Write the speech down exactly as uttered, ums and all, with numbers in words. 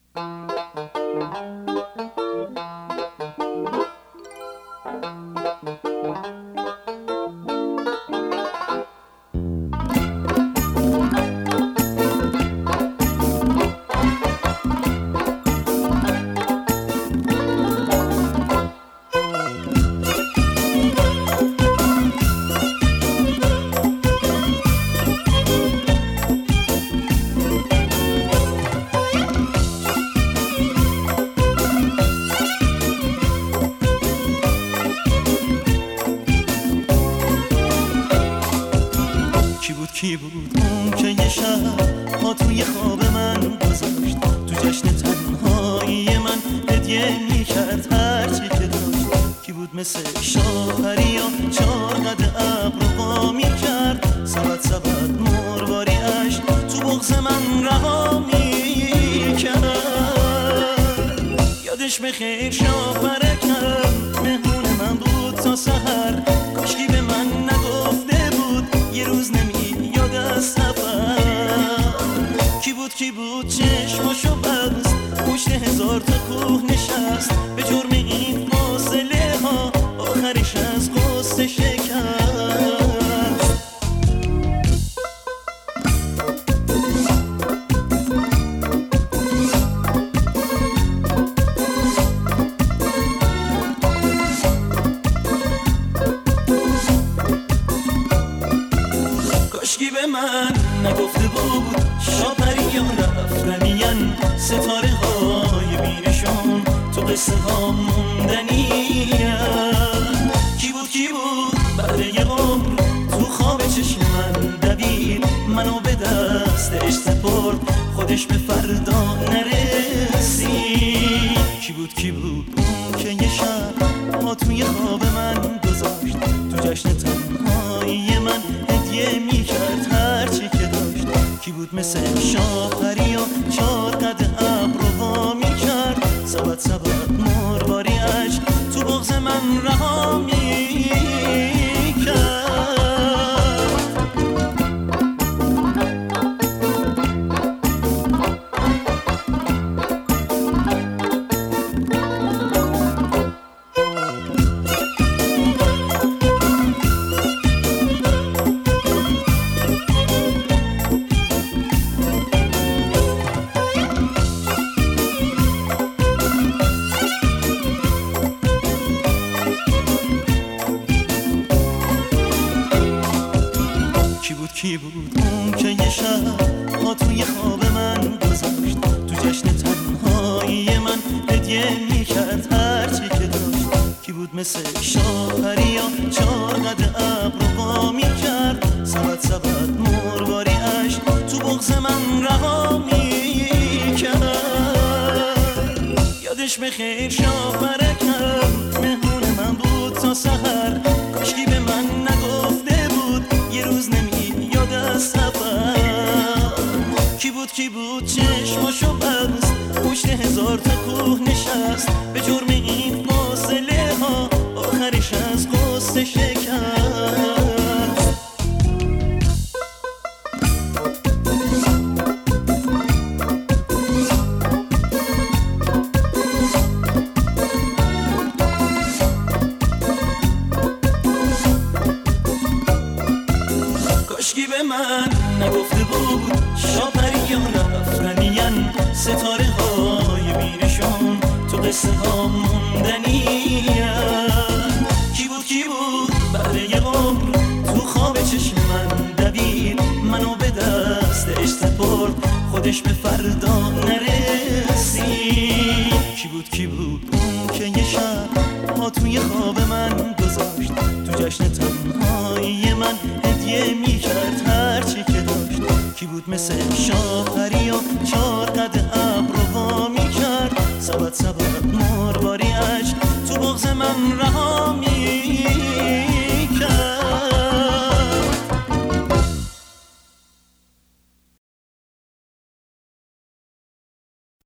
کی بود اون که یه شب ها توی خواب من گذاشت، تو جشن تنهایی من هدیه میکرد هرچی که داشت. کی بود مثل شاپریا چار قد ابر وا میکرد، سبد سبد مرواریش تو بغض من رها میکرد. یادش بخیر شاپرکم مهمون من بود تا سحر، کاشکی به من نگفته بود یه روز نمی کی بود کی بود چشماشو بست، پشت هزار تا کوه نشست، به جرم این فاصله ها آخرش از قصه شکست. کاشکی به من نگفته بود شاپریان رفتنین، ستاره های بینشون تو قصه ها موندنین. کی بود کی بود بعد یه عمر تو خواب چشم من دوید، منو به دستش سپرد خودش به فردا نرسید. کی بود کی بود اون که یه شب ها توی خواب من گذاشت، تو جشن تنهایی من هدیه میکرد هرچی که داشت. کی بود مثل شاپریا چار قد ابر وا میکرد، سبد سبد مرواریش تو بغض من رها میکرد. کی بود اون که یه شب ها توی خواب من گذاشت، تو جشن تنهایی من هدیه میکرد هرچی که داشت. کی بود مثل شاپریا چار قد ابر وا میکرد، سبد سبد مرواریش تو بغض من رها میکرد. یادش بخیر شاپرکم مهمون من بود تا سحر، کاشکی به من نگفته بود یه روز نمی سفر. کی بود کی بود چشماشو بست، پشت هزار تا کوه نشست، به جرم این فاصله ها آخرش از قصه شکست. کاشکی به من نگفته بود شاپریان رفتنین، ستاره های بینشون تو قصه ها موندنین. کی بود کی بود بعد یه عمر تو خواب چشم من دوید، منو به دستش سپرد خودش به فردا نرسید. کی بود کی بود اون که یه شب ها توی خواب من گذاشت، تو جشن تنهایی من هدیه میکرد هرچی که داشت. کی بود مثل شاپریا چار قد ابر وا میکرد، سبد سبد مرواریش تو بغض من رها میکرد.